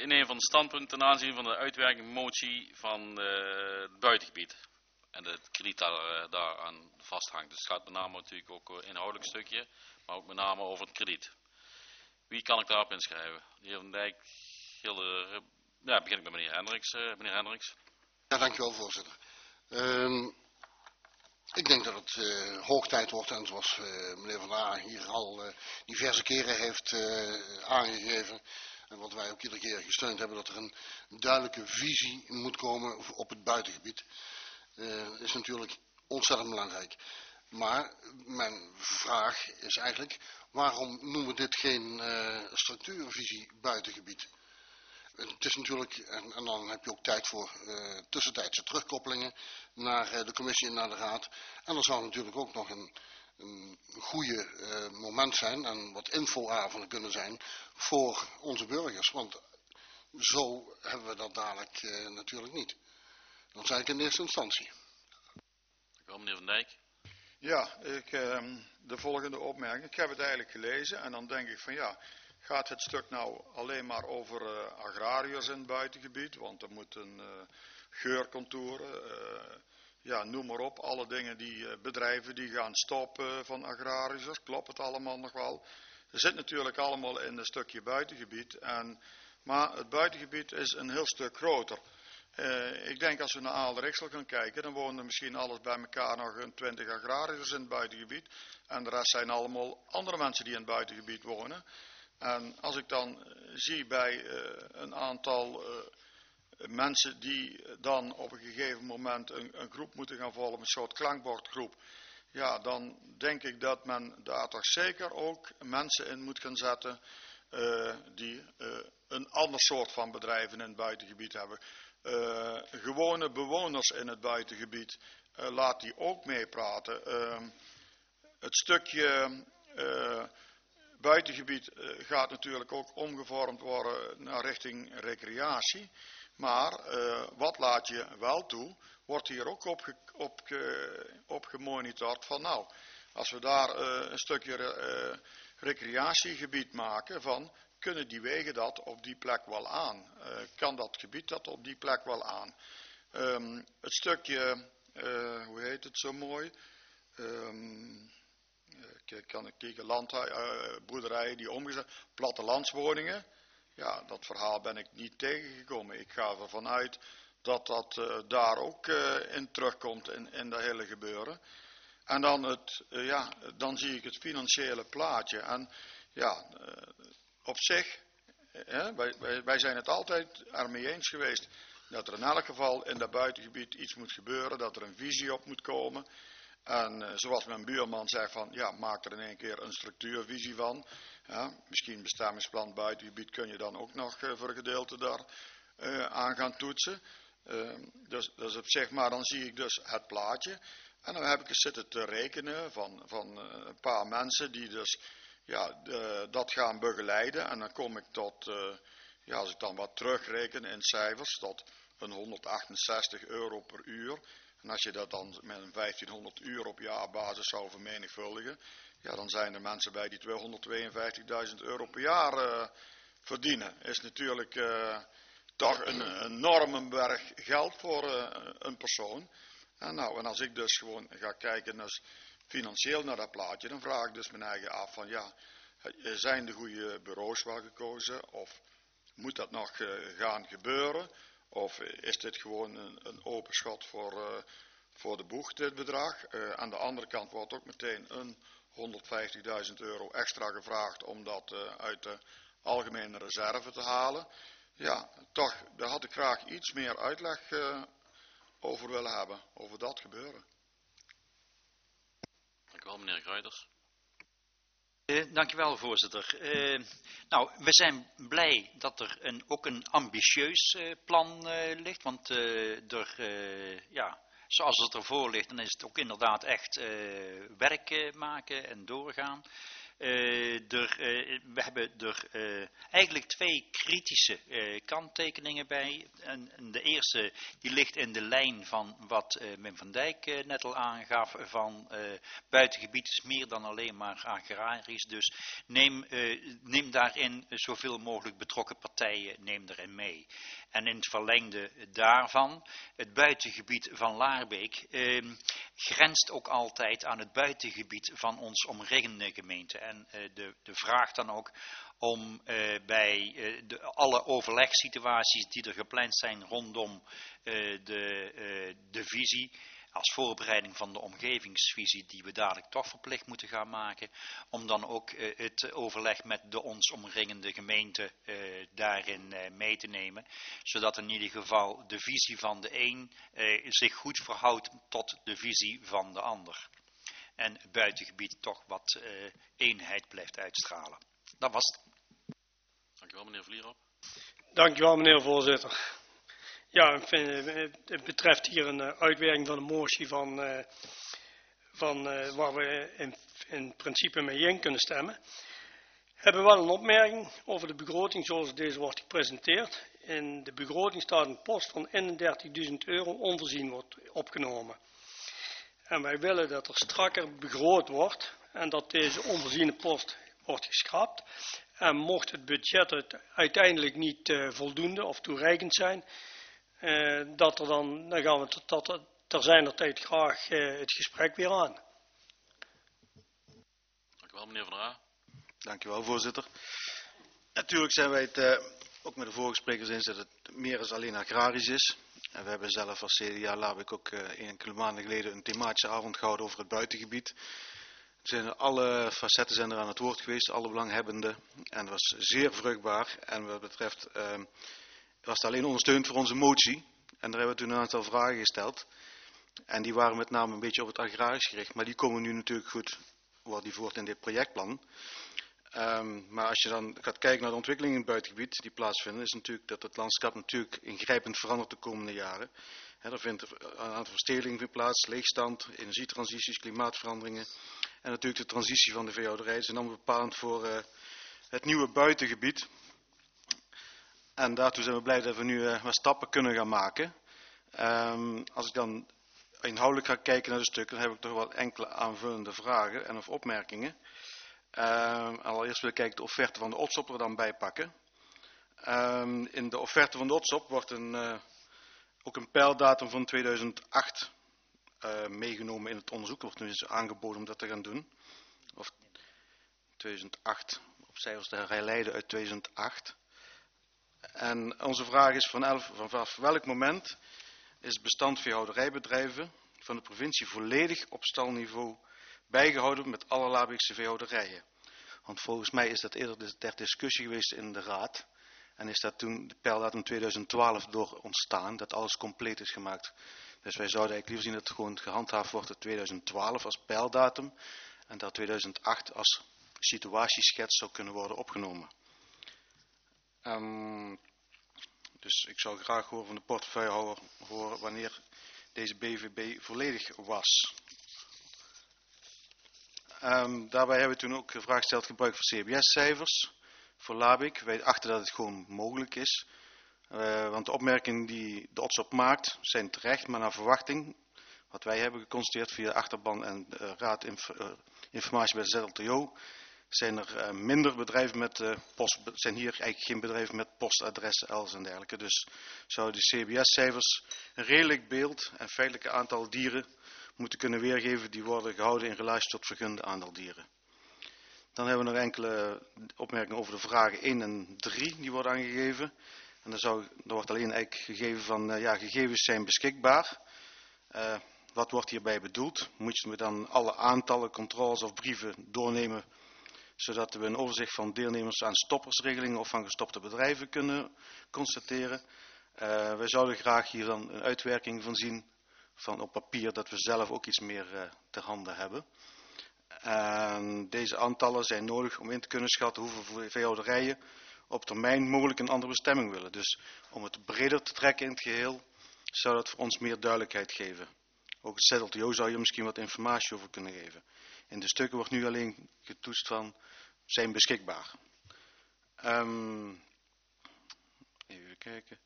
innemen van standpunt ten aanzien van de uitwerkingmotie van het buitengebied. En het krediet daaraan vasthangt. Dus het gaat met name natuurlijk ook inhoudelijk stukje, maar ook met name over het krediet. Wie kan ik daarop inschrijven? De heer Van Dijk, ja, begin ik met meneer Hendricks. Meneer Hendricks. Ja, dankjewel voorzitter. Ik denk dat het hoog tijd wordt, en zoals meneer Van Aa hier al diverse keren heeft aangegeven, en wat wij ook iedere keer gesteund hebben, dat er een duidelijke visie moet komen op het buitengebied. Is natuurlijk ontzettend belangrijk. Maar mijn vraag is eigenlijk, waarom noemen we dit geen structuurvisie buitengebied? Het is natuurlijk, en dan heb je ook tijd voor tussentijdse terugkoppelingen naar de commissie en naar de raad. En er zou natuurlijk ook nog een goede moment zijn en wat infoavonden kunnen zijn voor onze burgers. Want zo hebben we dat dadelijk natuurlijk niet. Dat zei ik in eerste instantie. Dank u wel, meneer Van Dijk. Ja, de volgende opmerking. Ik heb het eigenlijk gelezen en dan denk ik van ja, gaat het stuk nou alleen maar over agrariërs in het buitengebied? Want er moeten geurcontouren, ja, noem maar op. Alle dingen die bedrijven die gaan stoppen van agrariërs. Klopt het allemaal nog wel? Er zit natuurlijk allemaal in een stukje buitengebied. Maar het buitengebied is een heel stuk groter. Ik denk als we naar Aalderixel gaan kijken, dan wonen er misschien alles bij elkaar nog 20 agrariërs in het buitengebied. En de rest zijn allemaal andere mensen die in het buitengebied wonen. En als ik dan zie bij een aantal mensen die dan op een gegeven moment een groep moeten gaan vormen, een soort klankbordgroep. Ja, dan denk ik dat men daar toch zeker ook mensen in moet gaan zetten die een ander soort van bedrijven in het buitengebied hebben. Gewone bewoners in het buitengebied, laat die ook meepraten. Het stukje buitengebied gaat natuurlijk ook omgevormd worden naar richting recreatie. Maar wat laat je wel toe, wordt hier ook op gemonitord van nou, als we daar een stukje recreatiegebied maken van, kunnen die wegen dat op die plek wel aan? Kan dat gebied dat op die plek wel aan? Het stukje, hoe heet het zo mooi? Kan ik kijken, boerderijen die omgezet, plattelandswoningen. Ja, dat verhaal ben ik niet tegengekomen. Ik ga ervan uit dat dat daar ook in terugkomt in dat hele gebeuren. En dan, dan zie ik het financiële plaatje. En ja, op zich, wij zijn het altijd ermee eens geweest dat er in elk geval in dat buitengebied iets moet gebeuren, dat er een visie op moet komen. En zoals mijn buurman zegt van, ja, maak er in één keer een structuurvisie van. Ja, misschien bestemmingsplan buitengebied kun je dan ook nog voor een gedeelte daar aan gaan toetsen. Dus op zich, maar dan zie ik dus het plaatje. En dan heb ik eens zitten te rekenen van een paar mensen die dus ja, dat gaan begeleiden. En dan kom ik tot, ja, als ik dan wat terugreken in cijfers, tot een €168 per uur. En als je dat dan met een 1500 uur op jaarbasis zou vermenigvuldigen, ja, dan zijn er mensen bij die €252.000 per jaar verdienen. Is natuurlijk toch een enorme berg geld voor een persoon. En als ik dus gewoon ga kijken dus financieel naar dat plaatje, dan vraag ik dus mijn eigen af van ja, zijn de goede bureaus wel gekozen? Of moet dat nog gaan gebeuren? Of is dit gewoon een open schot voor de boeg, dit bedrag? Aan de andere kant wordt ook meteen een €150.000 extra gevraagd om dat uit de algemene reserve te halen. Ja, toch, daar had ik graag iets meer uitleg over willen hebben, over dat gebeuren. Dank u wel, meneer Gruiters. Dank u wel, voorzitter. We zijn blij dat er ook een ambitieus plan ligt, want zoals het ervoor ligt, dan is het ook inderdaad echt werk maken en doorgaan. We hebben er eigenlijk 2 kritische kanttekeningen bij. En de eerste die ligt in de lijn van wat Wim van Dijk net al aangaf. Van buitengebied is meer dan alleen maar agrarisch. Dus neem daarin zoveel mogelijk betrokken partijen, neem erin mee. En in het verlengde daarvan, het buitengebied van Laarbeek grenst ook altijd aan het buitengebied van ons omringende gemeente. En de vraag dan ook om bij alle overlegssituaties die er gepland zijn rondom de visie, als voorbereiding van de omgevingsvisie die we dadelijk toch verplicht moeten gaan maken, om dan ook het overleg met de ons omringende gemeente daarin mee te nemen, zodat in ieder geval de visie van de een zich goed verhoudt tot de visie van de ander. En het buitengebied toch wat eenheid blijft uitstralen. Dat was het. Dankjewel meneer Vlierop. Dankjewel meneer voorzitter. Ja, het betreft hier een uitwerking van de motie waar we in principe mee in kunnen stemmen. We hebben wel een opmerking over de begroting zoals deze wordt gepresenteerd. In de begroting staat een post van 31.000 euro onvoorzien wordt opgenomen. En wij willen dat er strakker begroot wordt en dat deze onvoorziene post wordt geschrapt. En mocht het budget uiteindelijk niet voldoende of toereikend zijn, dan gaan we ter zijner tijd graag het gesprek weer aan. Dankjewel meneer Van der Aa. Dankjewel voorzitter. Natuurlijk zijn wij het ook met de vorige sprekers eens dat het meer dan alleen agrarisch is. En we hebben zelf als CDA Laarbeek ook enkele maanden geleden een thematische avond gehouden over het buitengebied. Alle facetten zijn er aan het woord geweest, alle belanghebbenden. En dat was zeer vruchtbaar. En wat betreft was het alleen ondersteund voor onze motie. En daar hebben we toen een aantal vragen gesteld. En die waren met name een beetje op het agrarisch gericht. Maar die komen nu natuurlijk goed, worden die voort in dit projectplan. Maar als je dan gaat kijken naar de ontwikkeling in het buitengebied die plaatsvinden, is natuurlijk dat het landschap natuurlijk ingrijpend verandert de komende jaren. Er vindt een aantal verstedelijkingen plaats, leegstand, energietransities, klimaatveranderingen. En natuurlijk de transitie van de veehouderij zijn allemaal bepalend voor het nieuwe buitengebied. En daartoe zijn we blij dat we nu wat stappen kunnen gaan maken. Als ik dan inhoudelijk ga kijken naar de stukken, dan heb ik toch wel enkele aanvullende vragen en of opmerkingen. Allereerst wil ik kijken de offerte van de OTSOP er dan bij pakken. In de offerte van de OTSOP wordt ook een peildatum van 2008 meegenomen in het onderzoek. Er wordt nu eens aangeboden om dat te gaan doen. Of 2008, op cijfers te herleiden uit 2008. En onze vraag is vanaf welk moment is het bestand veehouderijbedrijven van de provincie volledig op stalniveau bijgehouden met alle Laarbeekse veehouderijen. Want volgens mij is dat eerder ter discussie geweest in de raad. En is dat toen de peildatum 2012 door ontstaan, dat alles compleet is gemaakt. Dus wij zouden eigenlijk liever zien dat het gewoon gehandhaafd wordt tot 2012 als peildatum. En dat 2008 als situatieschets zou kunnen worden opgenomen. Dus ik zou graag horen van de portefeuillehouder horen wanneer deze BVB volledig was. Daarbij hebben we toen ook de vraag gesteld gebruik van CBS-cijfers voor Laarbeek. Wij achten dat het gewoon mogelijk is. Want de opmerkingen die de OTSOP maakt zijn terecht, maar naar verwachting, wat wij hebben geconstateerd via de achterban en raad informatie bij de ZLTO, zijn er minder bedrijven met zijn hier eigenlijk geen bedrijven met postadressen, els en dergelijke. Dus zouden de CBS-cijfers een redelijk beeld en feitelijke aantal dieren moeten kunnen weergeven die worden gehouden in relatie tot vergunde aantal dieren. Dan hebben we nog enkele opmerkingen over de vragen 1 en 3 die worden aangegeven. En dan wordt alleen eigenlijk gegeven van, gegevens zijn beschikbaar. Wat wordt hierbij bedoeld? Moeten we dan alle aantallen, controles of brieven doornemen, zodat we een overzicht van deelnemers aan stoppersregelingen of van gestopte bedrijven kunnen constateren. Wij zouden graag hier dan een uitwerking van zien, van op papier, dat we zelf ook iets meer ter hande hebben. En deze aantallen zijn nodig om in te kunnen schatten hoeveel veehouderijen op termijn mogelijk een andere bestemming willen. Dus om het breder te trekken in het geheel, zou dat voor ons meer duidelijkheid geven. Ook het ZLTO zou je misschien wat informatie over kunnen geven. In de stukken wordt nu alleen getoetst van zijn beschikbaar. Even kijken.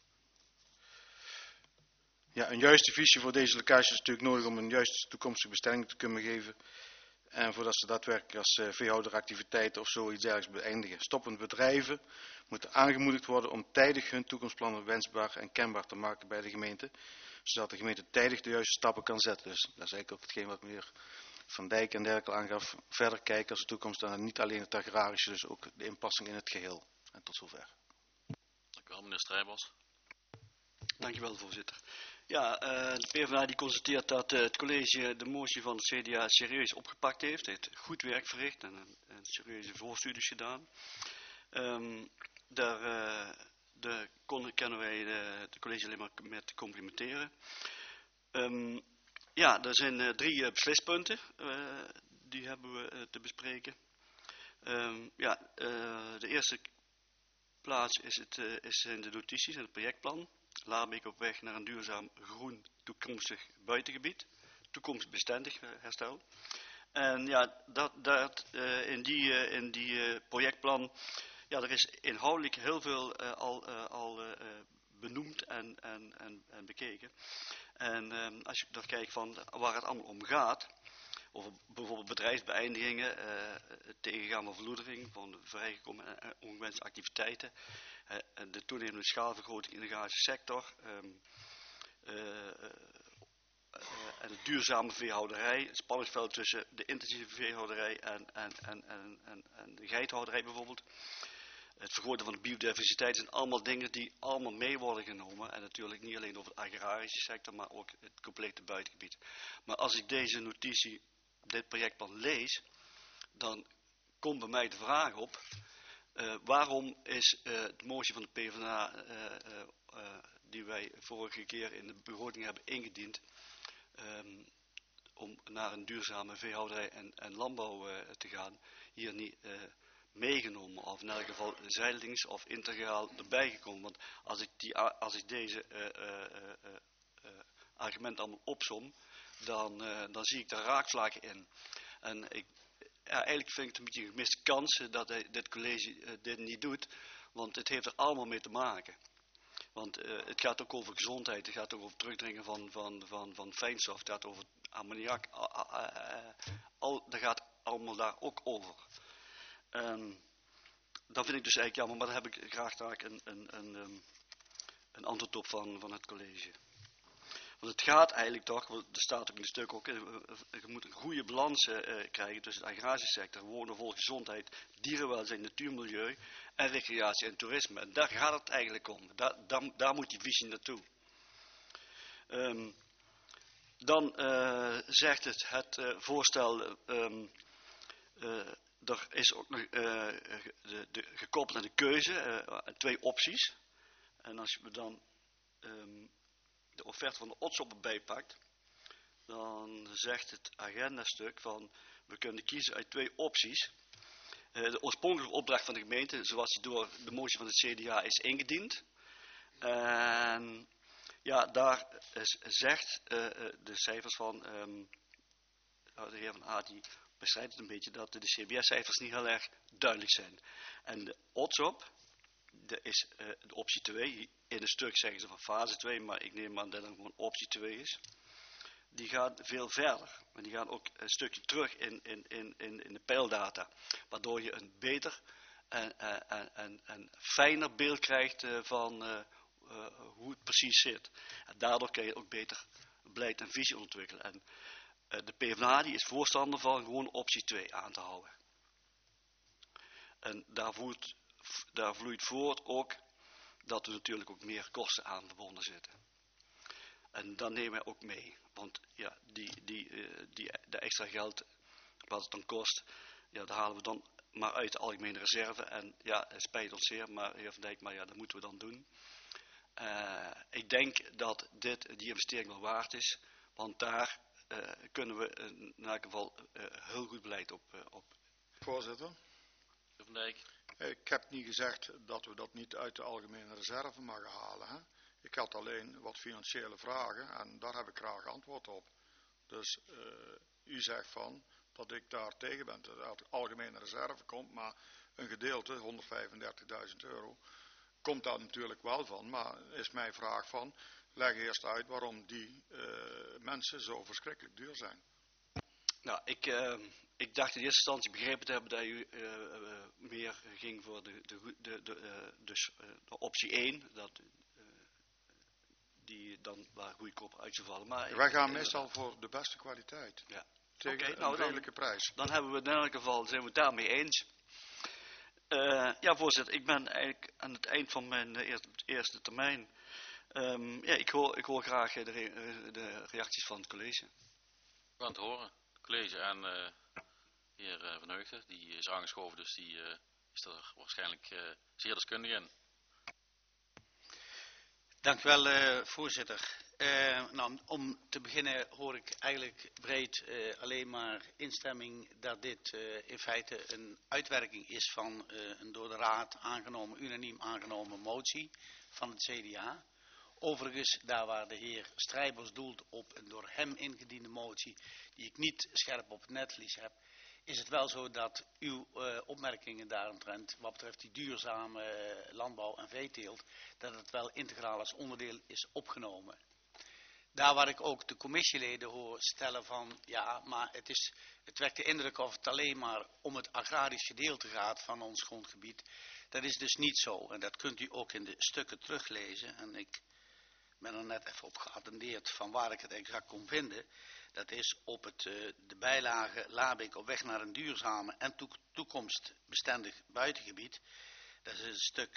Ja, een juiste visie voor deze locatie is natuurlijk nodig om een juiste toekomstige bestemming te kunnen geven. En voordat ze daadwerkelijk als veehouderactiviteiten of zoiets dergelijks beëindigen. Stoppende bedrijven moeten aangemoedigd worden om tijdig hun toekomstplannen wensbaar en kenbaar te maken bij de gemeente. Zodat de gemeente tijdig de juiste stappen kan zetten. Dus dat is eigenlijk ook hetgeen wat meneer Van Dijk en dergelijke aangaf. Verder kijken als de toekomst dan niet alleen het agrarische, dus ook de inpassing in het geheel. En tot zover. Dank u wel, meneer Strijbos. Dankjewel, voorzitter. Ja, de PvdA die constateert dat het college de motie van het CDA serieus opgepakt heeft. Het heeft goed werk verricht en serieuze voorstudies gedaan. Daar kunnen wij het college alleen maar met complimenteren. Ja, er zijn 3 beslispunten. Die hebben we te bespreken. De eerste plaats zijn de notities en het projectplan. Laarbeek op weg naar een duurzaam groen toekomstig buitengebied. Toekomstbestendig herstel. En ja, in die projectplan, ja, er is inhoudelijk heel veel al benoemd en bekeken. En als je dan kijkt van waar het allemaal om gaat, over bijvoorbeeld bedrijfsbeëindigingen, het tegengaan van verloedering, van vrijgekomen en ongewenste activiteiten, de toenemende schaalvergroting in de agrarische sector, en de duurzame veehouderij, het spanningsveld tussen de intensieve veehouderij en de geithouderij bijvoorbeeld. Het vergroten van de biodiversiteit zijn allemaal dingen die allemaal mee worden genomen. En natuurlijk niet alleen over de agrarische sector, maar ook het complete buitengebied. Maar als ik deze notitie, dit projectplan lees, dan komt bij mij de vraag op, waarom is de motie van de PvdA, die wij vorige keer in de begroting hebben ingediend, om naar een duurzame veehouderij en landbouw te gaan, hier niet meegenomen, of in elk geval zijdelings of integraal erbij gekomen. Want als ik deze argumenten allemaal opsom, dan zie ik daar raakvlakken in. En eigenlijk vind ik het een beetje een gemiste kans dat dit college dit niet doet, want het heeft er allemaal mee te maken. Want het gaat ook over gezondheid, het gaat ook over terugdringen van fijnstof, het gaat over ammoniak, dat gaat allemaal daar ook over. Dat vind ik dus eigenlijk jammer, maar daar heb ik graag een antwoord op van het college. Want het gaat eigenlijk toch, er staat ook in het stuk ook, je moet een goede balans krijgen tussen de agrarische sector, wonen, volk, gezondheid, dierenwelzijn, natuurmilieu en recreatie en toerisme. En daar gaat het eigenlijk om. Daar moet die visie naartoe. Dan zegt het voorstel, er is ook nog gekoppeld aan de keuze, 2 opties. En als je dan de offerte van de Otshop bijpakt, dan zegt het agendastuk van, we kunnen kiezen uit 2 opties. De oorspronkelijke opdracht van de gemeente, zoals die door de motie van het CDA is ingediend. En ja, daar zegt de cijfers van, de heer Van Aert die bestrijdt het een beetje, dat de CBS-cijfers niet heel erg duidelijk zijn. En de Otshop, dat is de optie 2. In een stuk zeggen ze van fase 2, maar ik neem aan dat het gewoon optie 2 is. Die gaan veel verder. En die gaan ook een stukje terug in de peildata. Waardoor je een beter en fijner beeld krijgt van hoe het precies zit. En daardoor kan je ook beter beleid en visie ontwikkelen. En de PvdA die is voorstander van gewoon optie 2 aan te houden. En daar vloeit voort ook dat er natuurlijk ook meer kosten aan verbonden zitten. En dat nemen wij ook mee. Want ja, de extra geld wat het dan kost, ja, dat halen we dan maar uit de algemene reserve. En ja, het spijt ons zeer, maar heer Van Dijk, maar ja, dat moeten we dan doen. Ik denk dat die investering wel waard is. Want daar kunnen we in elk geval heel goed beleid op. Voorzitter. Van Dijk. Ik heb niet gezegd dat we dat niet uit de algemene reserve mogen halen. Hè? Ik had alleen wat financiële vragen en daar heb ik graag antwoord op. Dus u zegt van, dat ik daar tegen ben dat het uit de algemene reserve komt, maar een gedeelte, 135.000 euro, komt daar natuurlijk wel van. Maar is mijn vraag van, leg eerst uit waarom die mensen zo verschrikkelijk duur zijn. Nou, ik dacht in eerste instantie begrepen te hebben dat u meer ging voor de optie 1, die dan waar goedkoper uit zou vallen. Maar wij gaan meestal voor de beste kwaliteit. Ja. Tegen een redelijke prijs. Dan hebben we in elk geval, zijn we het daarmee eens. Ja, voorzitter, ik ben eigenlijk aan het eind van mijn eerste termijn. Ja, ik hoor graag de reacties van het college. We gaan het horen. College en heer Van Heugden, die is aangeschoven, dus die is er waarschijnlijk zeer deskundig in. Dank u wel, voorzitter. Nou, om te beginnen hoor ik eigenlijk breed alleen maar instemming dat dit in feite een uitwerking is van een door de Raad unaniem aangenomen motie van het CDA. Overigens, daar waar de heer Strijbers doelt op een door hem ingediende motie, die ik niet scherp op het netvlies heb, is het wel zo dat uw opmerkingen daaromtrent, wat betreft die duurzame landbouw en veeteelt, dat het wel integraal als onderdeel is opgenomen. Daar waar ik ook de commissieleden hoor stellen van, ja, maar het wekt de indruk of het alleen maar om het agrarisch gedeelte gaat van ons grondgebied. Dat is dus niet zo en dat kunt u ook in de stukken teruglezen en ik ben er net even op geattendeerd van waar ik het exact kon vinden. Dat is op de bijlage Labik op weg naar een duurzame en toekomstbestendig buitengebied. Dat is een stuk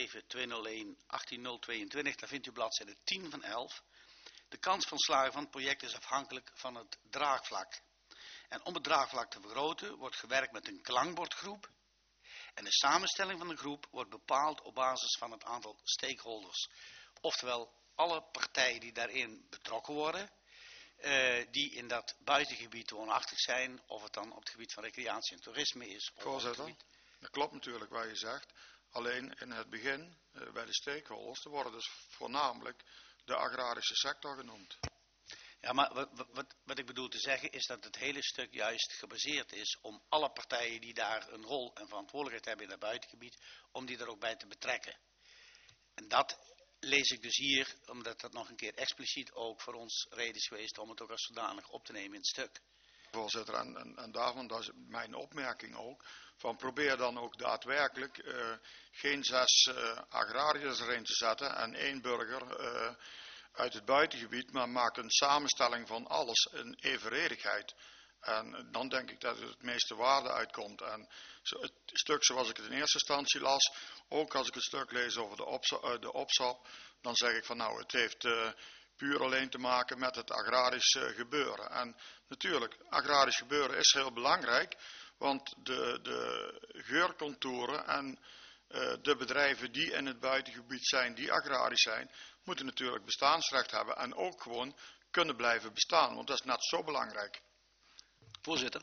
7-201-18022. Daar vindt u bladzijde 10 van 11. De kans van slagen van het project is afhankelijk van het draagvlak. En om het draagvlak te vergroten wordt gewerkt met een klankbordgroep. En de samenstelling van de groep wordt bepaald op basis van het aantal stakeholders. Oftewel alle partijen die daarin betrokken worden. Die in dat buitengebied woonachtig zijn, of het dan op het gebied van recreatie en toerisme is. Of Voorzitter, dat klopt natuurlijk wat je zegt. Alleen in het begin, bij de stakeholders, er worden dus voornamelijk de agrarische sector genoemd. Ja, maar wat ik bedoel te zeggen is dat het hele stuk juist gebaseerd is om alle partijen die daar een rol en verantwoordelijkheid hebben in dat buitengebied, om die er ook bij te betrekken. En dat lees ik dus hier, omdat dat nog een keer expliciet ook voor ons reden is geweest om het ook als zodanig op te nemen in het stuk. Voorzitter, en daarvan, dat is mijn opmerking ook, van probeer dan ook daadwerkelijk geen 6 agrariërs erin te zetten en 1 burger uit het buitengebied, maar maak een samenstelling van alles in evenredigheid. En dan denk ik dat het meeste waarde uitkomt. En het stuk zoals ik het in eerste instantie las, ook als ik het stuk lees over de opsap, dan zeg ik van nou, het heeft puur alleen te maken met het agrarisch gebeuren. En natuurlijk, agrarisch gebeuren is heel belangrijk, want de geurcontouren en de bedrijven die in het buitengebied zijn, die agrarisch zijn, moeten natuurlijk bestaansrecht hebben en ook gewoon kunnen blijven bestaan, want dat is net zo belangrijk. Voorzitter,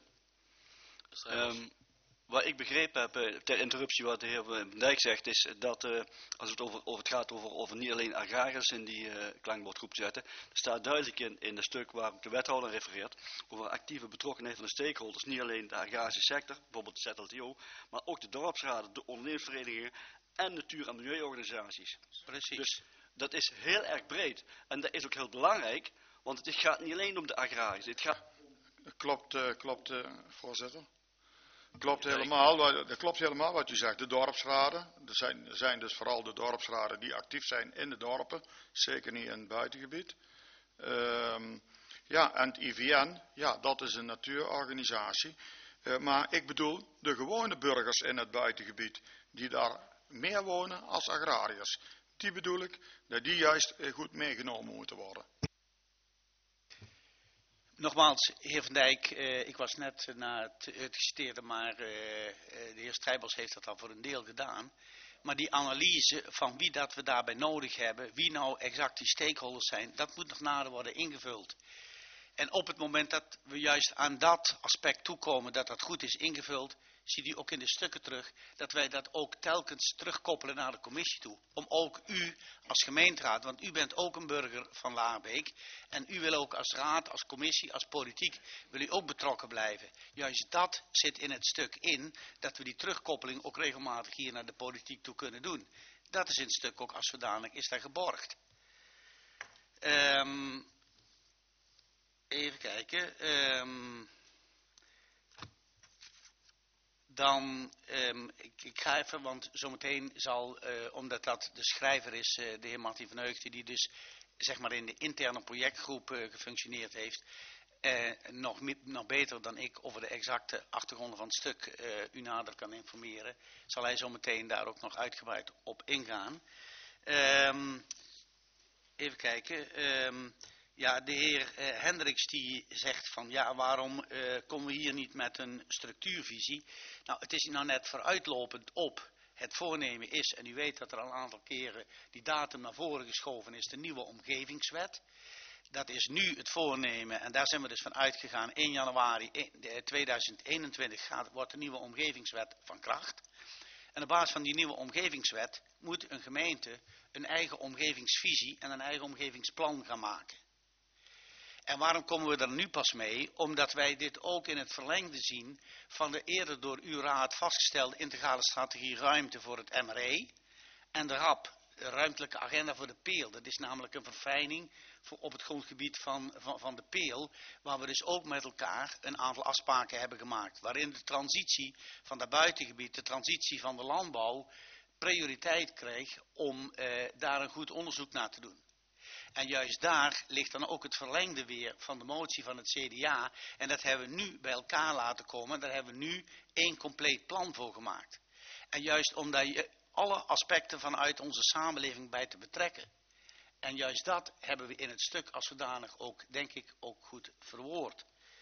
wat ik begrepen heb ter interruptie wat de heer Van Dijk zegt, is dat als het het gaat over niet alleen agrariërs in die klankbordgroep te zetten, er staat duidelijk in het stuk waar de wethouder refereert over actieve betrokkenheid van de stakeholders, niet alleen de agrarische sector, bijvoorbeeld de ZLTO, maar ook de dorpsraden, de ondernemersverenigingen en natuur- en milieuorganisaties. Precies. Dus dat is heel erg breed en dat is ook heel belangrijk, want het gaat niet alleen om de agrariërs. Het gaat... Klopt, voorzitter. Dat klopt helemaal wat u zegt. De dorpsraden, er zijn dus vooral de dorpsraden die actief zijn in de dorpen, zeker niet in het buitengebied. Ja, en het IVN, ja, dat is een natuurorganisatie. Maar ik bedoel de gewone burgers in het buitengebied, die daar meer wonen als agrariërs. Die bedoel ik, dat die juist goed meegenomen moeten worden. Nogmaals, heer Van Dijk, ik was net naar het geciteerde, maar de heer Strijbers heeft dat al voor een deel gedaan. Maar die analyse van wie dat we daarbij nodig hebben, wie nou exact die stakeholders zijn, dat moet nog nader worden ingevuld. En op het moment dat we juist aan dat aspect toekomen, dat dat goed is ingevuld, ziet u ook in de stukken terug, dat wij dat ook telkens terugkoppelen naar de commissie toe. Om ook u als gemeenteraad, want u bent ook een burger van Laarbeek. En u wil ook als raad, als commissie, als politiek, wil u ook betrokken blijven. Juist dat zit in het stuk in, dat we die terugkoppeling ook regelmatig hier naar de politiek toe kunnen doen. Dat is in het stuk ook als zodanig is daar geborgd. Even kijken. Ik ga even, want zometeen zal, omdat dat de schrijver is, de heer Martin van Heugden, die dus zeg maar in de interne projectgroep gefunctioneerd heeft, nog beter dan ik over de exacte achtergronden van het stuk u nader kan informeren, zal hij zometeen daar ook nog uitgebreid op ingaan. Even kijken. Ja, de heer Hendricks die zegt van ja, waarom komen we hier niet met een structuurvisie? Nou, het is nou net vooruitlopend op het voornemen is, en u weet dat er al een aantal keren die datum naar voren geschoven is, de nieuwe omgevingswet. Dat is nu het voornemen en daar zijn we dus van uitgegaan. 1 januari 2021 wordt de nieuwe omgevingswet van kracht. En op basis van die nieuwe omgevingswet moet een gemeente een eigen omgevingsvisie en een eigen omgevingsplan gaan maken. En waarom komen we er nu pas mee? Omdat wij dit ook in het verlengde zien van de eerder door uw raad vastgestelde integrale strategie ruimte voor het MRE en de RAP, de ruimtelijke agenda voor de Peel. Dat is namelijk een verfijning op het grondgebied van de Peel, waar we dus ook met elkaar een aantal afspraken hebben gemaakt. Waarin de transitie van dat buitengebied, de transitie van de landbouw, prioriteit kreeg om daar een goed onderzoek naar te doen. En juist daar ligt dan ook het verlengde weer van de motie van het CDA. En dat hebben we nu bij elkaar laten komen. Daar hebben we nu 1 compleet plan voor gemaakt. En juist om daar alle aspecten vanuit onze samenleving bij te betrekken. En juist dat hebben we in het stuk als zodanig ook, denk ik, ook goed verwoord.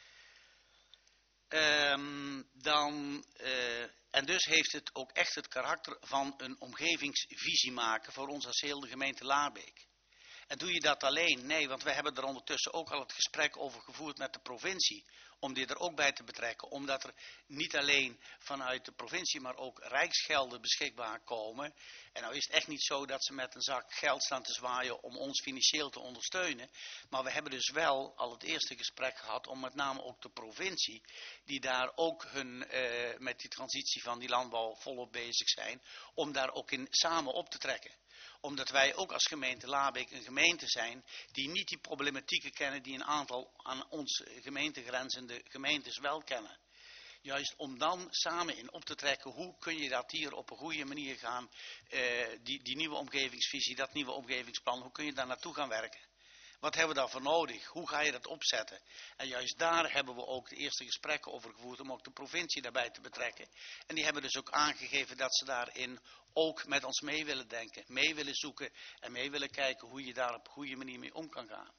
En dus heeft het ook echt het karakter van een omgevingsvisie maken voor ons als heel de gemeente Laarbeek. En doe je dat alleen? Nee, want wij hebben er ondertussen ook al het gesprek over gevoerd met de provincie. Om dit er ook bij te betrekken. Omdat er niet alleen vanuit de provincie, maar ook rijksgelden beschikbaar komen. En nou is het echt niet zo dat ze met een zak geld staan te zwaaien om ons financieel te ondersteunen. Maar we hebben dus wel al het eerste gesprek gehad om met name ook de provincie, die daar ook met die transitie van die landbouw volop bezig zijn, om daar ook in samen op te trekken. Omdat wij ook als gemeente Laarbeek een gemeente zijn die niet die problematieken kennen die een aantal aan ons gemeentegrenzende gemeentes wel kennen. Juist om dan samen in op te trekken, hoe kun je dat hier op een goede manier gaan, die nieuwe omgevingsvisie, dat nieuwe omgevingsplan, hoe kun je daar naartoe gaan werken? Wat hebben we daarvoor nodig? Hoe ga je dat opzetten? En juist daar hebben we ook de eerste gesprekken over gevoerd om ook de provincie daarbij te betrekken. En die hebben dus ook aangegeven dat ze daarin ook met ons mee willen denken, mee willen zoeken en mee willen kijken hoe je daar op een goede manier mee om kan gaan.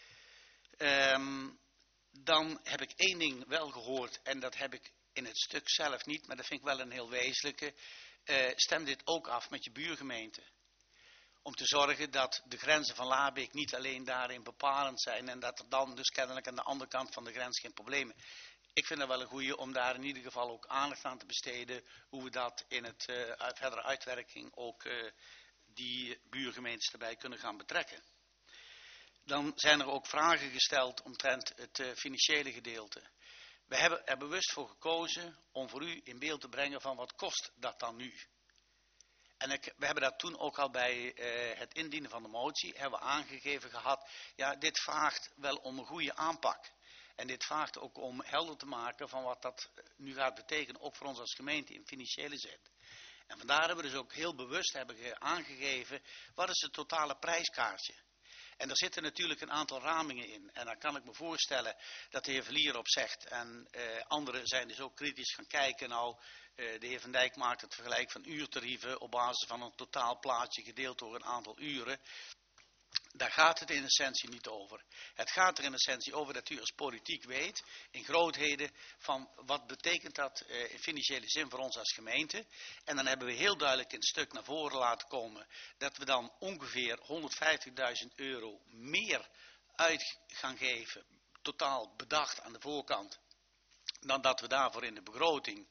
Dan heb ik 1 ding wel gehoord en dat heb ik in het stuk zelf niet, maar dat vind ik wel een heel wezenlijke. Stem dit ook af met je buurgemeente. Om te zorgen dat de grenzen van Laarbeek niet alleen daarin bepalend zijn en dat er dan dus kennelijk aan de andere kant van de grens geen problemen. Ik vind het wel een goeie om daar in ieder geval ook aandacht aan te besteden, hoe we dat in het verdere uitwerking ook die buurgemeentes erbij kunnen gaan betrekken. Dan zijn er ook vragen gesteld omtrent het financiële gedeelte. We hebben er bewust voor gekozen om voor u in beeld te brengen van wat kost dat dan nu. En we hebben dat toen ook al bij het indienen van de motie hebben we aangegeven gehad. Ja, dit vraagt wel om een goede aanpak. En dit vraagt ook om helder te maken van wat dat nu gaat betekenen, ook voor ons als gemeente in financiële zin. En vandaar hebben we dus ook heel bewust aangegeven, wat is het totale prijskaartje? En er zitten natuurlijk een aantal ramingen in. En dan kan ik me voorstellen dat de heer Verlier op zegt. En anderen zijn dus ook kritisch gaan kijken. Nou, de heer Van Dijk maakt het vergelijk van uurtarieven op basis van een totaal plaatje gedeeld door een aantal uren. Daar gaat het in essentie niet over. Het gaat er in essentie over dat u als politiek weet, in grootheden, van wat betekent dat in financiële zin voor ons als gemeente. En dan hebben we heel duidelijk in het stuk naar voren laten komen dat we dan ongeveer 150.000 euro meer uit gaan geven, totaal bedacht aan de voorkant, dan dat we daarvoor in de begroting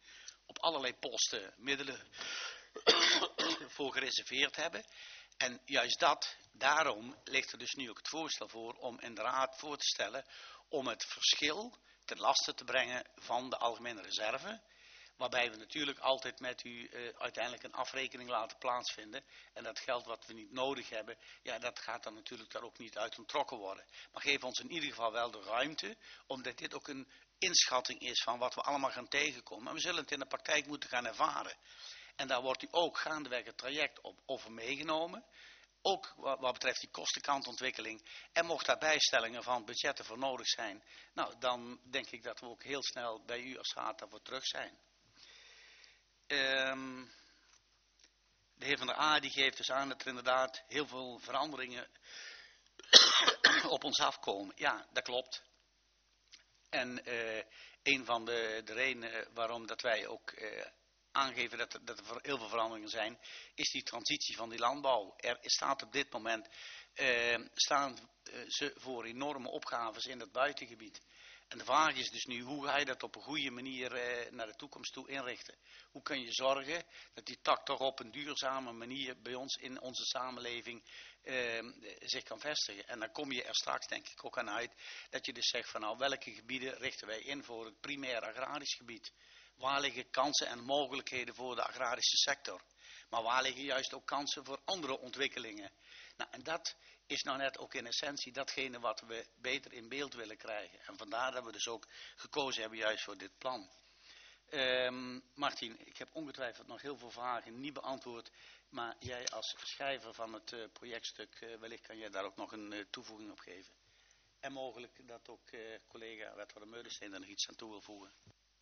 op allerlei posten middelen voor gereserveerd hebben. En juist daarom ligt er dus nu ook het voorstel voor om in de raad voor te stellen om het verschil ten laste te brengen van de algemene reserve. Waarbij we natuurlijk altijd met u uiteindelijk een afrekening laten plaatsvinden. En dat geld wat we niet nodig hebben, ja, dat gaat dan natuurlijk daar ook niet uit onttrokken worden. Maar geef ons in ieder geval wel de ruimte, omdat dit ook een inschatting is van wat we allemaal gaan tegenkomen. En we zullen het in de praktijk moeten gaan ervaren. En daar wordt u ook gaandeweg het traject over meegenomen. Ook wat betreft die kostenkantontwikkeling. En mocht daar bijstellingen van budgetten voor nodig zijn, nou, dan denk ik dat we ook heel snel bij u als raad daarvoor terug zijn. De heer Van der A die geeft dus aan dat er inderdaad heel veel veranderingen op ons afkomen. Ja, dat klopt. En een van de redenen waarom dat wij ook aangeven dat er heel veel veranderingen zijn, is die transitie van die landbouw. Er staat op dit moment, staan ze voor enorme opgaves in het buitengebied. En de vraag is dus nu, hoe ga je dat op een goede manier naar de toekomst toe inrichten? Hoe kun je zorgen dat die tak toch op een duurzame manier bij ons in onze samenleving zich kan vestigen? En dan kom je er straks denk ik ook aan uit dat je dus zegt van nou, welke gebieden richten wij in voor het primair agrarisch gebied? Waar liggen kansen en mogelijkheden voor de agrarische sector? Maar waar liggen juist ook kansen voor andere ontwikkelingen? Nou, en dat is nou net ook in essentie datgene wat we beter in beeld willen krijgen. En vandaar dat we dus ook gekozen hebben juist voor dit plan. Martin, ik heb ongetwijfeld nog heel veel vragen niet beantwoord. Maar jij als schrijver van het projectstuk, wellicht kan jij daar ook nog een toevoeging op geven. En mogelijk dat ook collega wethouder Meulensteen er nog iets aan toe wil voegen.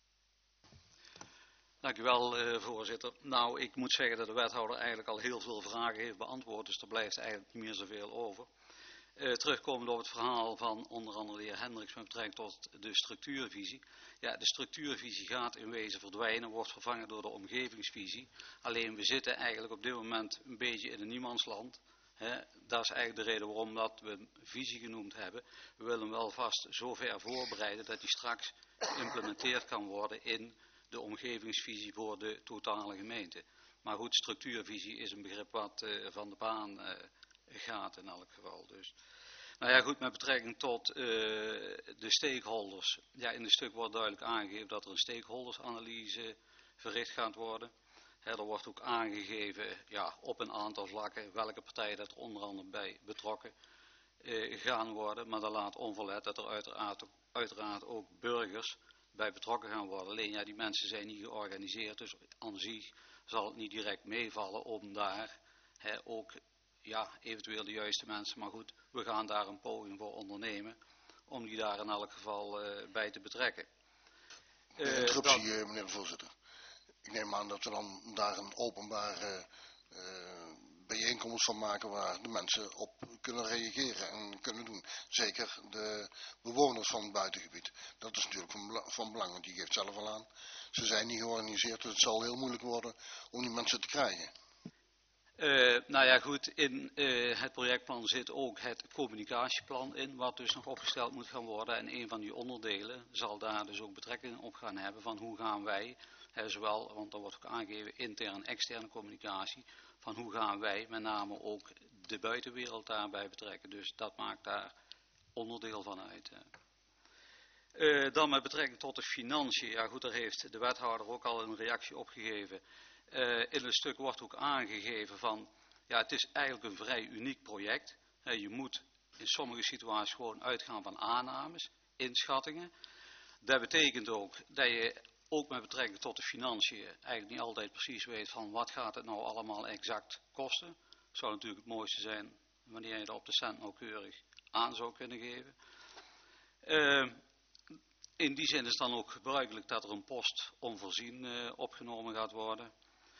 Dank u wel, voorzitter. Nou, ik moet zeggen dat de wethouder eigenlijk al heel veel vragen heeft beantwoord, dus er blijft eigenlijk niet meer zoveel over. Terugkomend op het verhaal van onder andere de heer Hendricks met betrekking tot de structuurvisie. Ja, de structuurvisie gaat in wezen verdwijnen, wordt vervangen door de omgevingsvisie. Alleen we zitten eigenlijk op dit moment een beetje in een niemandsland. Dat is eigenlijk de reden waarom dat we een visie genoemd hebben. We willen hem wel vast zover voorbereiden dat die straks geïmplementeerd kan worden in de omgevingsvisie voor de totale gemeente. Maar goed, structuurvisie is een begrip wat van de baan gaat in elk geval. Dus. Nou ja, goed, met betrekking tot de stakeholders. Ja, in het stuk wordt duidelijk aangegeven dat er een stakeholdersanalyse verricht gaat worden. Er wordt ook aangegeven, ja, op een aantal vlakken welke partijen dat er onder andere bij betrokken gaan worden. Maar dat laat onverlet dat er uiteraard ook burgers bij betrokken gaan worden. Alleen ja, die mensen zijn niet georganiseerd, dus aan zich zal het niet direct meevallen om daar ook ja, eventueel de juiste mensen, maar goed, we gaan daar een poging voor ondernemen om die daar in elk geval bij te betrekken. Interruptie, meneer de voorzitter. Ik neem aan dat we dan daar een openbare bijeenkomst van maken waar de mensen op kunnen reageren en kunnen doen. Zeker de bewoners van het buitengebied. Dat is natuurlijk van belang, want die geeft zelf al aan. Ze zijn niet georganiseerd, dus het zal heel moeilijk worden om die mensen te krijgen. Nou ja, goed, in het projectplan zit ook het communicatieplan in, wat dus nog opgesteld moet gaan worden. En een van die onderdelen zal daar dus ook betrekking op gaan hebben van hoe gaan wij, zowel, want er wordt ook aangegeven interne en externe communicatie, van hoe gaan wij met name ook de buitenwereld daarbij betrekken. Dus dat maakt daar onderdeel van uit. Dan met betrekking tot de financiën, ja goed, daar heeft de wethouder ook al een reactie op gegeven. In het stuk wordt ook aangegeven van, ja, het is eigenlijk een vrij uniek project. Je moet in sommige situaties gewoon uitgaan van aannames, inschattingen. Dat betekent ook dat je ook met betrekking tot de financiën eigenlijk niet altijd precies weet van wat gaat het nou allemaal exact kosten. Het zou natuurlijk het mooiste zijn wanneer je dat op de cent nauwkeurig aan zou kunnen geven. In die zin is dan ook gebruikelijk dat er een post onvoorzien opgenomen gaat worden.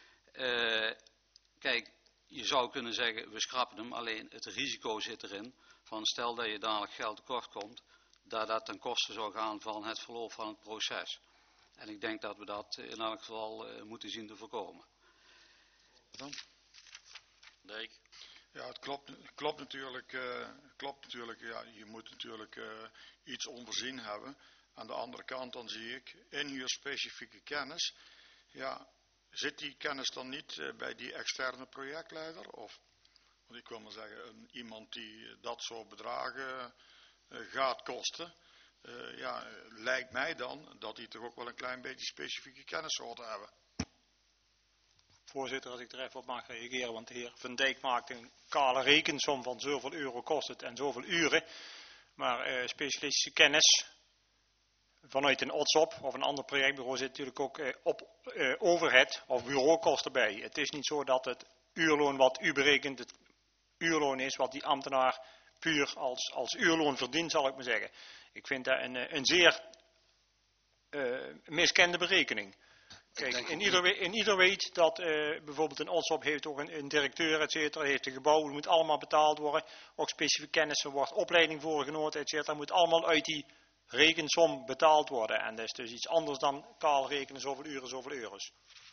Kijk, je zou kunnen zeggen, we schrappen hem, alleen het risico zit erin, van stel dat je dadelijk geld tekort komt, dat ten koste zou gaan van het verloop van het proces. En ik denk dat we dat in elk geval moeten zien te voorkomen. Dan? Dijk. Ja, het klopt natuurlijk, ja, je moet natuurlijk iets onvoorzien hebben. Aan de andere kant dan zie ik inhuurspecifieke kennis. Ja, zit die kennis dan niet bij die externe projectleider? Of, want ik wil maar zeggen, iemand die dat soort bedragen gaat kosten. Lijkt mij dan dat hij toch ook wel een klein beetje specifieke kennis hoort te hebben. Voorzitter, als ik er even op mag reageren, want de heer Van Dijk maakt een kale rekensom van zoveel euro kost het en zoveel uren. Maar specialistische kennis vanuit een OTSOP of een ander projectbureau zit natuurlijk ook op overhead of bureaukosten bij. Het is niet zo dat het uurloon wat u berekent het uurloon is wat die ambtenaar puur als uurloon verdient, zal ik maar zeggen. Ik vind dat een zeer miskende berekening. Kijk, in ieder weet dat bijvoorbeeld een OTSOP heeft ook een directeur, et cetera, heeft een gebouw, het moet allemaal betaald worden. Ook specifieke kennis, er wordt opleiding voor genoten, et cetera, moet allemaal uit die rekensom betaald worden. En dat is dus iets anders dan kaal rekenen, zoveel uren, zoveel euro's.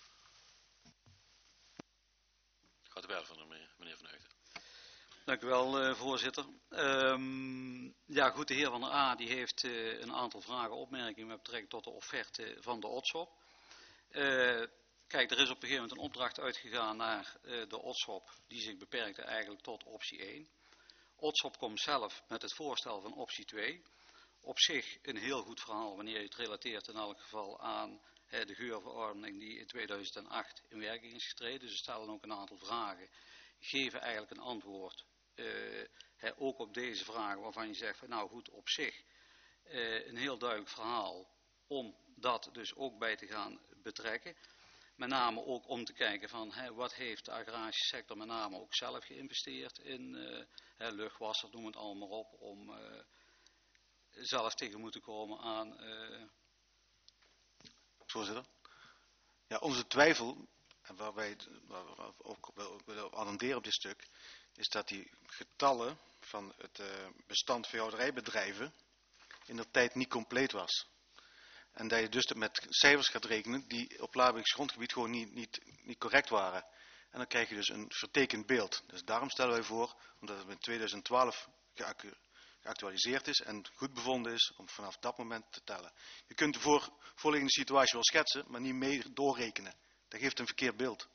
Gaat u wel van meneer Van Heugden. Dank u wel, voorzitter. Goed, de heer Van der A die heeft een aantal vragen, opmerkingen met betrekking tot de offerte van de OTSOP. Kijk, er is op een gegeven moment een opdracht uitgegaan naar de OTSOP, die zich beperkte eigenlijk tot optie 1. OTSOP komt zelf met het voorstel van optie 2. Op zich een heel goed verhaal, wanneer je het relateert in elk geval aan de geurverordening die in 2008 in werking is getreden. Ze stellen ook een aantal vragen, geven eigenlijk een antwoord, ook op deze vragen waarvan je zegt van nou goed, op zich een heel duidelijk verhaal om dat dus ook bij te gaan betrekken. Met name ook om te kijken van wat heeft de agrarische sector met name ook zelf geïnvesteerd in luchtwassers, noem het allemaal op, om zelf tegen moeten komen aan... Voorzitter. Ja, onze twijfel, en waar we ook willen attenderen op dit stuk, is dat die getallen van het bestand veehouderijbedrijven in de tijd niet compleet was. En dat je dus met cijfers gaat rekenen die op Labeeks grondgebied gewoon niet correct waren. En dan krijg je dus een vertekend beeld. Dus daarom stellen wij voor, omdat het in 2012 geactualiseerd is en goed bevonden is, om vanaf dat moment te tellen. Je kunt de voorliggende situatie wel schetsen, maar niet mee doorrekenen. Dat geeft een verkeerd beeld.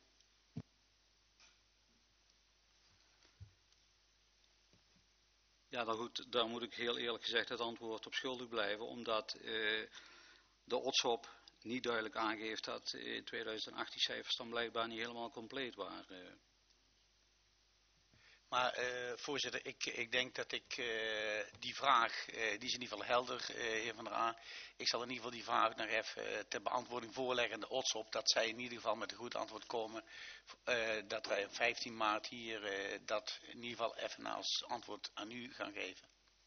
Ja, dan goed, daar moet ik heel eerlijk gezegd het antwoord op schuldig blijven, omdat de OTSOP niet duidelijk aangeeft dat in 2008 die cijfers dan blijkbaar niet helemaal compleet waren. Maar voorzitter, ik denk dat ik die vraag, die is in ieder geval helder, heer Van der A. Ik zal in ieder geval die vraag nog even ter beantwoording voorleggen aan de OTSOP, dat zij in ieder geval met een goed antwoord komen, dat wij op 15 maart hier dat in ieder geval even als antwoord aan u gaan geven.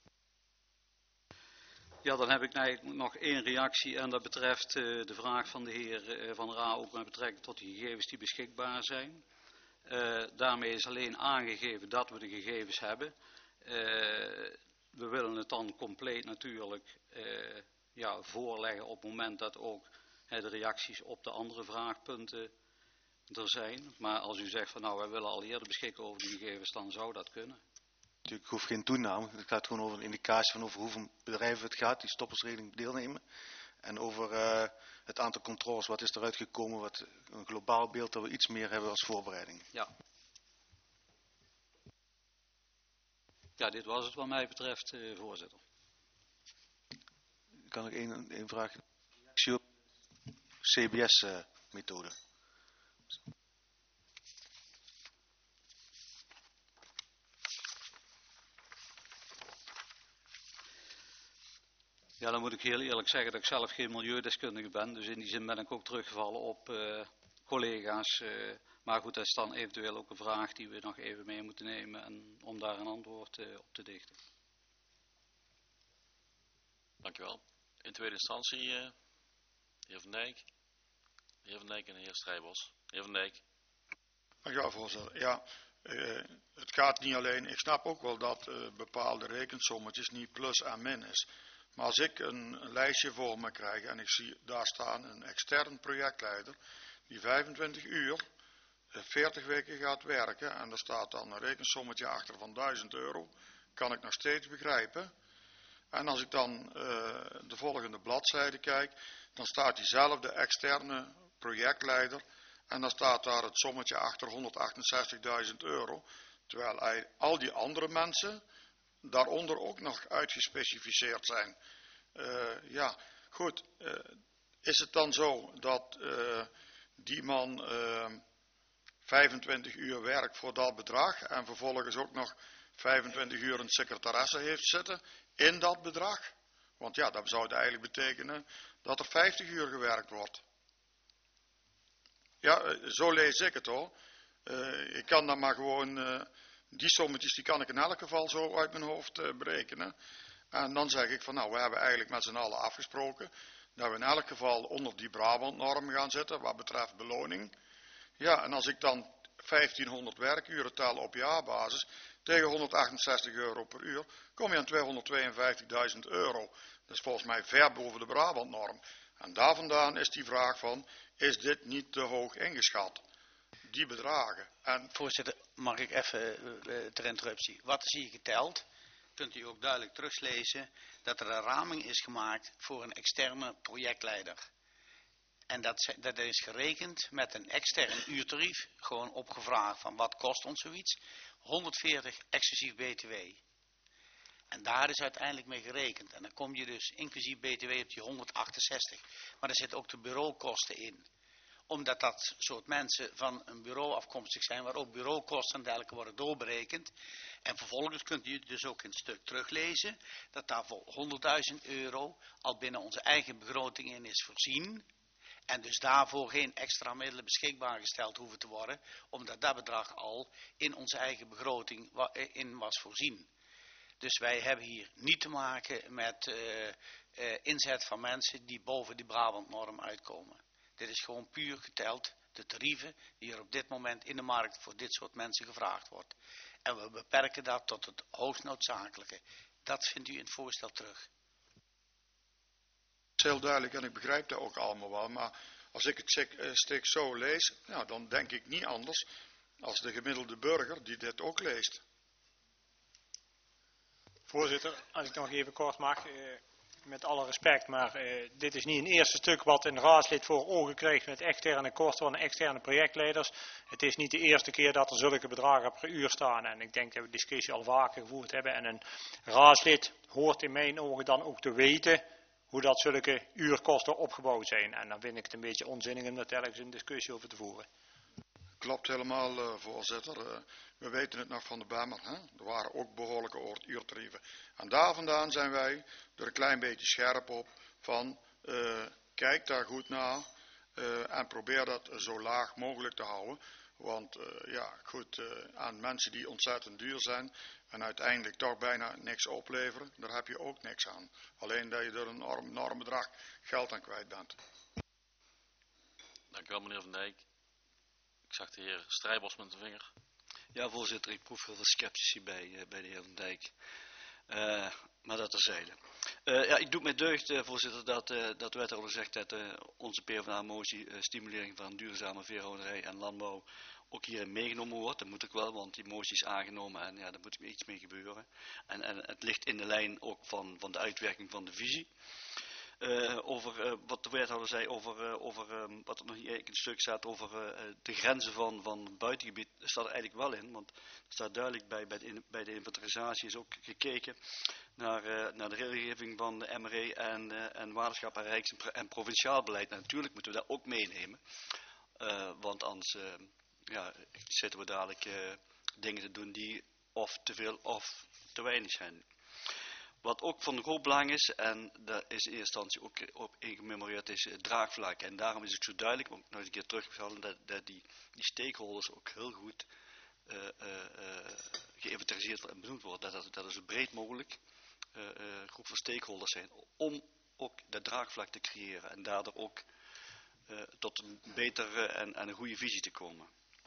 Ja, dan heb ik eigenlijk nog één reactie en dat betreft de vraag van de heer Van der A ook met betrekking tot de gegevens die beschikbaar zijn. Daarmee is alleen aangegeven dat we de gegevens hebben. We willen het dan compleet natuurlijk voorleggen op het moment dat ook de reacties op de andere vraagpunten er zijn. Maar als u zegt van nou wij willen al eerder beschikken over die gegevens, dan zou dat kunnen. Natuurlijk hoeft geen toename. Het gaat gewoon over een indicatie van over hoeveel bedrijven het gaat die stoppersregeling deelnemen. En over het aantal controles, wat is eruit gekomen, wat een globaal beeld dat we iets meer hebben als voorbereiding. Ja. Ja, dit was het wat mij betreft, voorzitter. Kan ik één vraag? CBS-methode. Ja, dan moet ik heel eerlijk zeggen dat ik zelf geen milieudeskundige ben. Dus in die zin ben ik ook teruggevallen op collega's. Maar goed, dat is dan eventueel ook een vraag die we nog even mee moeten nemen en om daar een antwoord op te dichten. Dankjewel. In tweede instantie, de heer Van Dijk. De heer Van Dijk en de heer Strijbos. De heer Van Dijk. Ja, voorzitter. Ja, het gaat niet alleen, ik snap ook wel dat bepaalde rekensommetjes niet plus en min is. Maar als ik een lijstje voor me krijg en ik zie daar staan een extern projectleider die 25 uur, 40 weken gaat werken en er staat dan een rekensommetje achter van €1000, kan ik nog steeds begrijpen. En als ik dan de volgende bladzijde kijk, dan staat diezelfde externe projectleider. En dan staat daar het sommetje achter 168.000 euro. Terwijl al die andere mensen daaronder ook nog uitgespecificeerd zijn. Ja, goed. Is het dan zo dat die man 25 uur werkt voor dat bedrag en vervolgens ook nog 25 uur een secretaresse heeft zitten in dat bedrag? Want ja, dat zou eigenlijk betekenen dat er 50 uur gewerkt wordt. Ja, zo lees ik het hoor. Ik kan dan maar gewoon, die sommetjes die kan ik in elk geval zo uit mijn hoofd berekenen. En dan zeg ik van nou, we hebben eigenlijk met z'n allen afgesproken dat we in elk geval onder die Brabant-norm gaan zitten wat betreft beloning. Ja, en als ik dan 1500 werkuren tel op jaarbasis tegen 168 euro per uur, kom je aan 252.000 euro. Dat is volgens mij ver boven de Brabant-norm. En daar vandaan is die vraag van, is dit niet te hoog ingeschat? Die bedragen. En voorzitter, mag ik even ter interruptie. Wat is hier geteld? Kunt u ook duidelijk teruglezen dat er een raming is gemaakt voor een externe projectleider. En dat is gerekend met een extern uurtarief, gewoon opgevraagd van wat kost ons zoiets? 140 exclusief BTW. En daar is uiteindelijk mee gerekend. En dan kom je dus inclusief BTW op die 168. Maar er zitten ook de bureaukosten in. Omdat dat soort mensen van een bureau afkomstig zijn, waar ook bureaukosten en dergelijke worden doorberekend. En vervolgens kunt u dus ook in het stuk teruglezen dat daar voor 100.000 euro al binnen onze eigen begroting in is voorzien. En dus daarvoor geen extra middelen beschikbaar gesteld hoeven te worden, omdat dat bedrag al in onze eigen begroting in was voorzien. Dus wij hebben hier niet te maken met inzet van mensen die boven die Brabant-norm uitkomen. Dit is gewoon puur geteld de tarieven die er op dit moment in de markt voor dit soort mensen gevraagd wordt. En we beperken dat tot het hoogst noodzakelijke. Dat vindt u in het voorstel terug. Dat is heel duidelijk en ik begrijp dat ook allemaal wel. Maar als ik het stuk zo lees, nou, dan denk ik niet anders als de gemiddelde burger die dit ook leest. Voorzitter, als ik nog even kort mag, met alle respect, maar dit is niet een eerste stuk wat een raadslid voor ogen krijgt met externe kosten van externe projectleiders. Het is niet de eerste keer dat er zulke bedragen per uur staan en ik denk dat we de discussie al vaker gevoerd hebben. En een raadslid hoort in mijn ogen dan ook te weten hoe dat zulke uurkosten opgebouwd zijn. En dan vind ik het een beetje onzinnig om daar telkens een discussie over te voeren. Klopt helemaal, voorzitter. We weten het nog van de Bemmer. Hè? Er waren ook behoorlijke uurtarieven. En daar vandaan zijn wij er een klein beetje scherp op van kijk daar goed naar en probeer dat zo laag mogelijk te houden. Want ja, goed, aan mensen die ontzettend duur zijn en uiteindelijk toch bijna niks opleveren, daar heb je ook niks aan. Alleen dat je er een enorm bedrag geld aan kwijt bent. Dank u wel, meneer Van Dijk. Ik zag de heer Strijbos met de vinger. Ja, voorzitter, ik proef heel veel sceptici bij de heer Van Dijk. Maar dat terzijde. Ja, ik doe met deugd, voorzitter, dat de wethouder zegt dat onze PvdA-motie stimulering van duurzame veehouderij en landbouw ook hierin meegenomen wordt. Dat moet ook wel, want die motie is aangenomen en ja, daar moet iets mee gebeuren. En het ligt in de lijn ook van de uitwerking van de visie. Over wat de wethouder zei over wat er nog hier in het stuk staat over de grenzen van het buitengebied, staat er eigenlijk wel in, want er staat duidelijk bij de inventarisatie is ook gekeken naar de regelgeving van de MRE en waterschap en rijks- en provinciaal beleid. En natuurlijk moeten we dat ook meenemen, want anders zitten we dadelijk dingen te doen die of te veel of te weinig zijn. Wat ook van groot belang is, en daar is in eerste instantie ook op ingememoreerd, is het draagvlak. En daarom is het zo duidelijk, om nog eens een keer terug te halen, dat die stakeholders ook heel goed geïnventariseerd en benoemd worden. Dat er zo breed mogelijk groep van stakeholders zijn, om ook dat draagvlak te creëren. En daardoor ook tot een betere en een goede visie te komen.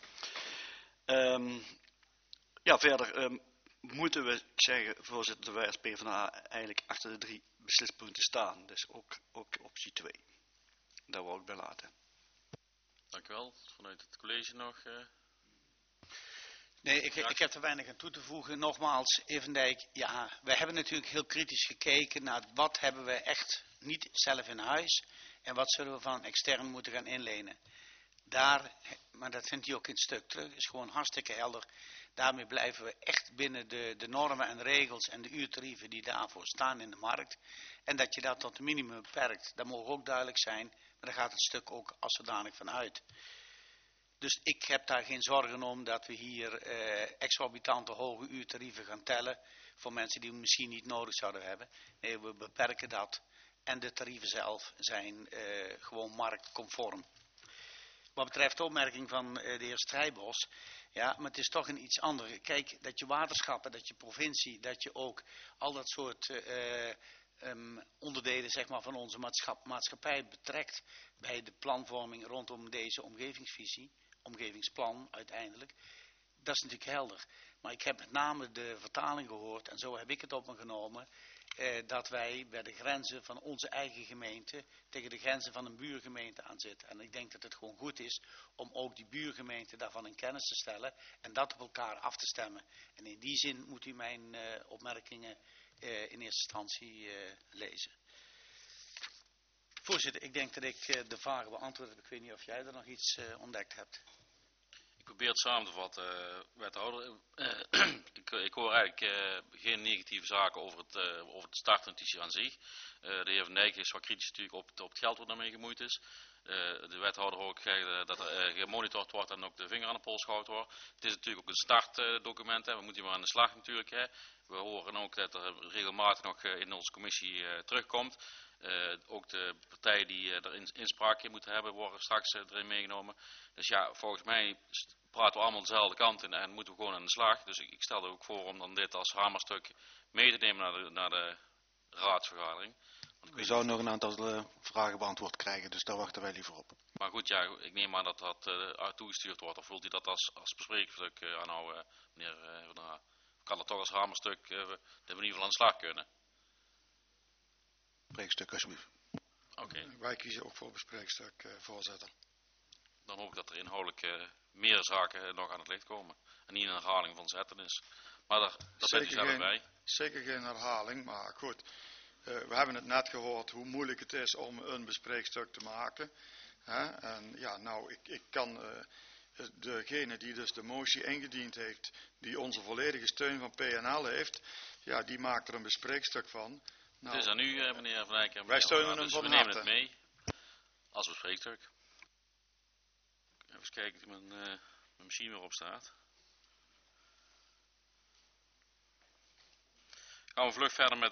Verder moeten we zeggen, voorzitter, dat wij als PvdA eigenlijk achter de 3 beslispunten staan. Dus ook optie 2. Daar wou ik bij laten. Dank u wel. Vanuit het college nog. Nee, ik heb er weinig aan toe te voegen. Nogmaals, heer Van Dijk, ja, wij hebben natuurlijk heel kritisch gekeken naar wat hebben we echt niet zelf in huis En wat zullen we van extern moeten gaan inlenen? Maar dat vindt hij ook in het stuk terug, is gewoon hartstikke helder. Daarmee blijven we echt binnen de normen en regels en de uurtarieven die daarvoor staan in de markt. En dat je dat tot een minimum beperkt, dat mogen ook duidelijk zijn, maar daar gaat het stuk ook als zodanig van uit. Dus ik heb daar geen zorgen om dat we hier exorbitante hoge uurtarieven gaan tellen voor mensen die we misschien niet nodig zouden hebben. Nee, we beperken dat en de tarieven zelf zijn gewoon marktconform. Wat betreft de opmerking van de heer Strijbos, ja, maar het is toch een iets andere. Kijk, dat je waterschappen, dat je provincie, dat je ook al dat soort onderdelen zeg maar, van onze maatschappij betrekt bij de planvorming rondom deze omgevingsvisie, omgevingsplan uiteindelijk. Dat is natuurlijk helder. Maar ik heb met name de vertaling gehoord, en zo heb ik het op me genomen, dat wij bij de grenzen van onze eigen gemeente tegen de grenzen van een buurgemeente aan zitten. En ik denk dat het gewoon goed is om ook die buurgemeente daarvan in kennis te stellen en dat op elkaar af te stemmen. En in die zin moet u mijn opmerkingen in eerste instantie lezen. Voorzitter, ik denk dat ik de vragen beantwoord heb. Ik weet niet of jij er nog iets ontdekt hebt. Ik probeer het samen te vatten, wethouder. Ik hoor eigenlijk geen negatieve zaken over het startnotitie aan zich. De heer Van Dijk is wat kritisch natuurlijk op het geld wat daarmee gemoeid is. De wethouder hoor ik graag dat er gemonitord wordt en ook de vinger aan de pols gehouden wordt. Het is natuurlijk ook een startdocument, we moeten maar aan de slag natuurlijk. We horen ook dat er regelmatig nog in onze commissie terugkomt. Ook de partijen die er inspraak in moeten hebben worden straks erin meegenomen. Dus ja, volgens mij praten we allemaal dezelfde kant in en moeten we gewoon aan de slag. Dus ik stel er ook voor om dan dit als hamerstuk mee te nemen naar de raadsvergadering. We zouden nog een aantal vragen beantwoord krijgen, dus daar wachten wij liever op. Maar goed, ja, ik neem aan dat dat toegestuurd wordt. Of voelt u dat als bespreekstuk aanhouden, meneer Van Haar? Kan dat toch als hamerstuk dat we in ieder geval aan de slag kunnen? Bespreekstuk alsjeblieft. Oké. Wij kiezen ook voor bespreekstuk, voorzitter. Dan hoop ik dat er inhoudelijk meer zaken nog aan het licht komen. En niet een herhaling van zetten is. Maar daar bent u zelf bij. Zeker geen herhaling, maar goed. We hebben het net gehoord hoe moeilijk het is om een bespreekstuk te maken. En ja, nou, ik kan degene die dus de motie ingediend heeft, die onze volledige steun van PNL heeft, ja, die maakt er een bespreekstuk van. Nou, het is aan u, meneer Van Eyck. Wij steunen hem van harte. We nemen het mee als bespreekstuk. Even kijken of mijn machine weer op staat. Gaan we vlug verder met